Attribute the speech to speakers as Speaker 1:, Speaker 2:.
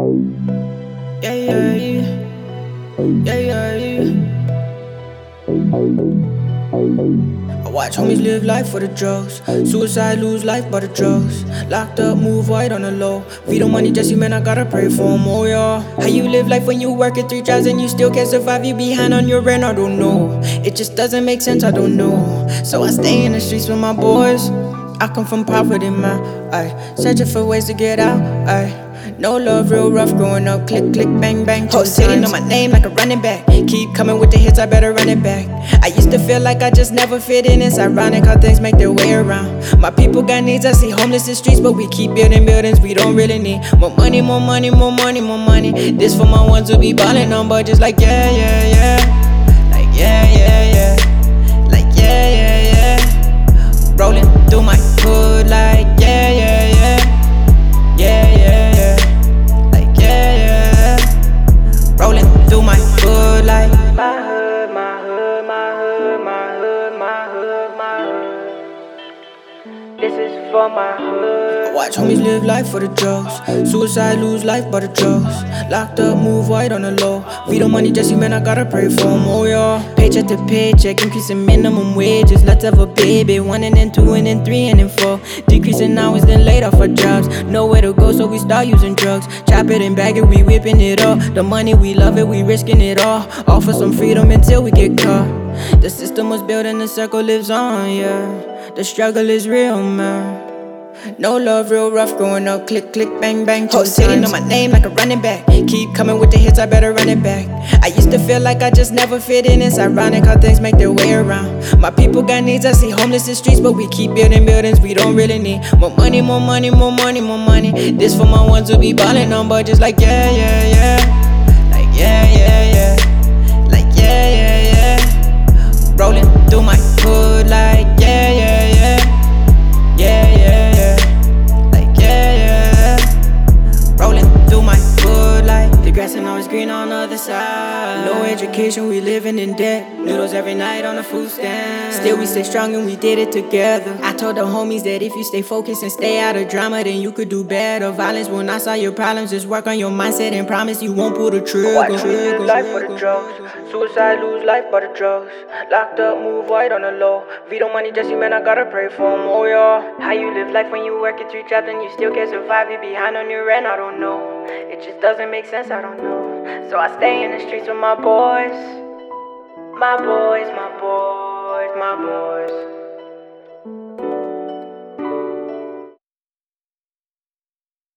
Speaker 1: Yeah, yeah, yeah, yeah, yeah. I watch homies live life for the drugs. Suicide, lose life by the drugs. Locked up, move white on the low. Vito money, Jesse, man, I gotta pray for him, oh yeah. How you live life when you work at 3 jobs and you still can't survive? You behind on your rent, I don't know. It just doesn't make sense, I don't know. So I stay in the streets with my boys. I come from poverty, man. Searching for ways to get out. No love, real rough growing up. Click, click, bang, bang. Hoes hating on my name like a running back. Keep coming with the hits, I better run it back. I used to feel like I just never fit in. It's ironic how things make their way around. My people got needs, I see homeless in streets, but we keep building buildings we don't really need. More money, more money, more money, more money. This for my ones who be ballin' on budgets like yeah, yeah, yeah. Like yeah, yeah, yeah. Like yeah, yeah, yeah. Rolling through my hood like yeah, yeah, yeah. Yeah, yeah, yeah. Like yeah, yeah, yeah. Rolling through my hood like my hood, my hood, my hood, my hood, my hood, my hood. This is for my hood. I watch homies live life for the drugs. Suicide, lose life by the drugs. Locked up, move white on the low. Vito money, Jesse, man, I gotta pray for him, oh yeah. Paycheck to paycheck, increasing minimum wages. Let's have a baby, 1 and then 2 and then 3 and then 4. Decreasing hours, then laid off our jobs. Nowhere to go, so we start using drugs. Chop it and bag it, we whipping it up. The money, we love it, we risking it all. All for some freedom until we get caught. The system was built and the circle lives on, yeah. The struggle is real, man. No love, real rough growing up. Click, click, bang, bang. Hoes hating on my name like a running back. Keep coming with the hits, I better run it back. I used to feel like I just never fit in. It's ironic how things make their way around. My people got needs, I see homeless in streets, but we keep building buildings we don't really need. More money, more money, more money, more money. This for my ones who be ballin' on budgets like yeah, yeah, yeah. Like yeah, yeah, yeah. Like yeah, yeah, yeah. Rolling through my hood like yeah, yeah, yeah. Yeah, yeah, yeah. Like yeah, yeah, yeah. Rolling through my hood like the grass ain't always green on the other side. No education, we living in debt. Noodles every night on the food stand. Still we stay strong and we did it together. I told the homies that if you stay focused and stay out of drama, then you could do better. Violence will not solve your problems, just work on your mindset and promise you won't pull the trigger. Watch me live life for the drugs. Suicide, lose life by the drugs. Locked up, move white on the low. Vito money, Jesse, man, I gotta pray for him, oh yeah. How you live life when you work at 3 jobs and you still can't survive? You behind on your rent, I don't know. It just doesn't make sense, I don't know. So I stay in the streets with my boys. My boys, my boys, my boys.